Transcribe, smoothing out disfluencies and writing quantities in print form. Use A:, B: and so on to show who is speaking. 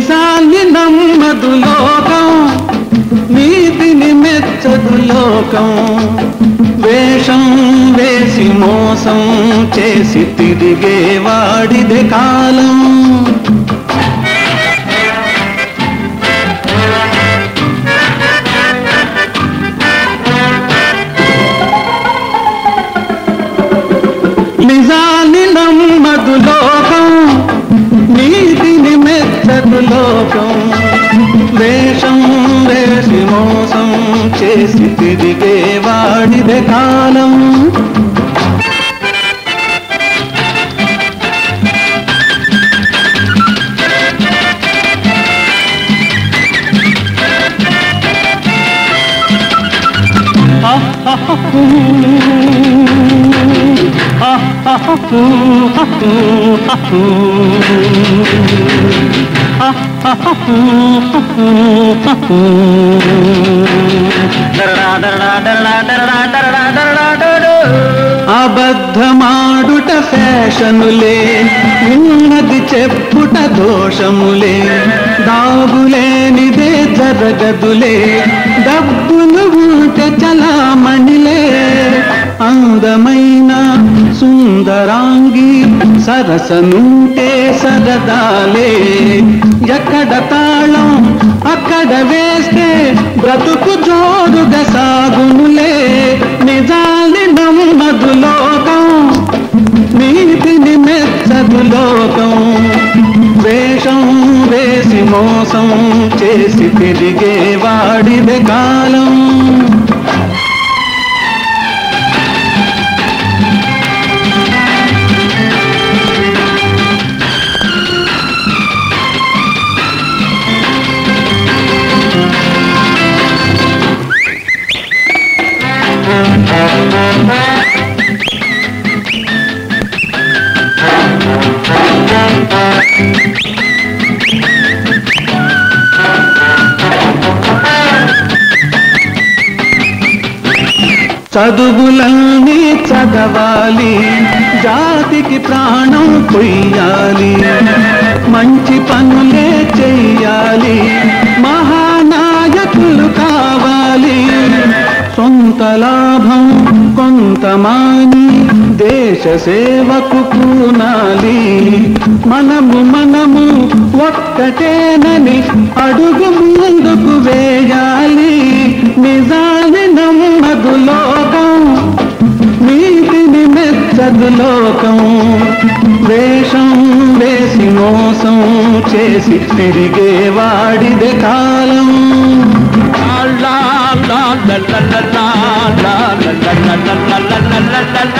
A: నిజాన్ని నమ్మదు లోకం, నీతిని మెచ్చదు లోకం. వేషం వేసి మోసం చేసి తిరిగే వాడిదే కాలం. నిజాన్ని నమ్మదు లోకం, నీతిని మెచ్చదు లోకం. వేషం వేసి మోసం చేసి తిరిగే వాడిదే కాలం. అబద్ధమాడుట ఫ్యాషనులే, ఉన్నది చెప్పుట దోషములే. దాగులేనిదే జరగదులే, డబ్బులు ఉంటే చలామణిలే. అందమైన సుందరాంగి సరసనుంటే సరదాలే. ఎక్కడ తాళం అక్కడ వేస్తే బ్రతుకు జోరుగా సాగునులే. నిజాన్ని నమ్మదు లోకం, నీతిని మెచ్చదు లోకం. వేషం వేసి మోసం చేసి తిరిగే వాడిదే కాలం. చదువులన్నీ చదవాలి, జాతికి ప్రాణం పొయ్యాలి. మంచి పనులే చెయ్యాలి, మహానాయకులు కావాలి. సొంత లాభం కొంతమాని దేశ సేవకు పూనాలి. మనము ఒక్కటేనని అడుగు ముందుకు వేయాలి. నిజాన్ని నమ్మదు లోకం, నీతిని మెచ్చదు లోకం. వేషం వేసి మోసం చేసి తిరిగే వాడిదే కాలం. la la la la la la la la la la la la la la